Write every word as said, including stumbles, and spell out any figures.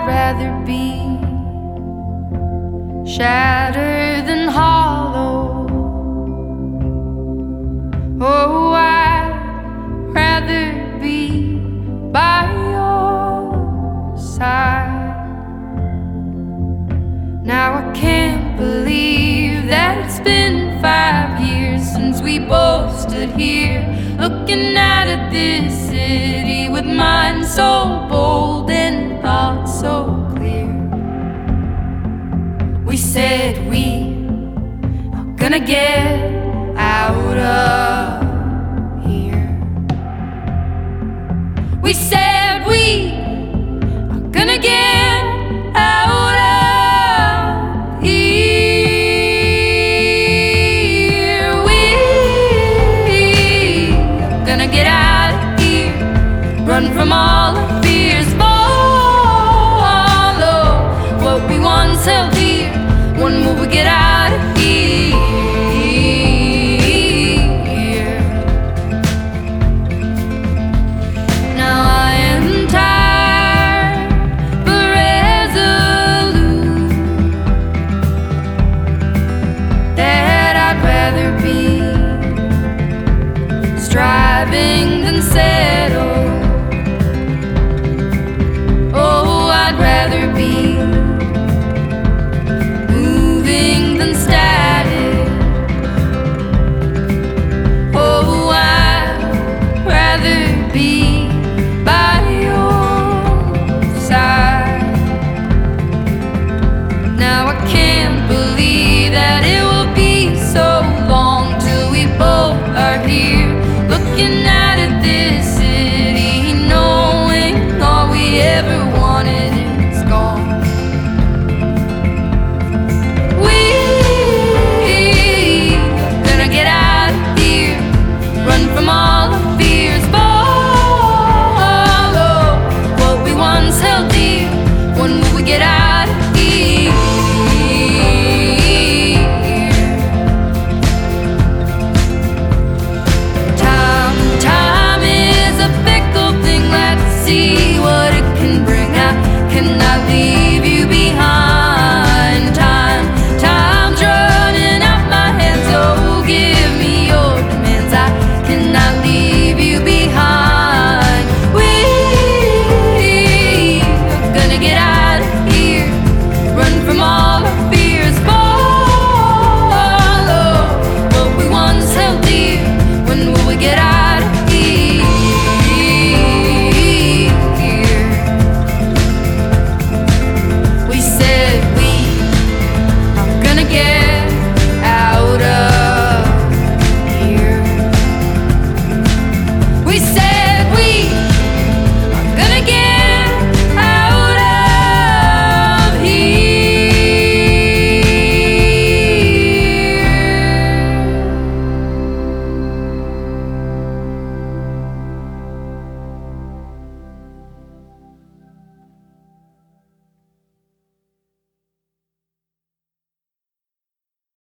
I'd rather be shattered than hollow. Oh, I'd rather be by your side. Now I can't believe that it's been five years since we both stood here looking out at this city with minds so bold and thoughts so clear. We said we are gonna get out of here. We said we are gonna get out of here. We are gonna get out of here, run from all our fears, follow what we once held dear. One move we get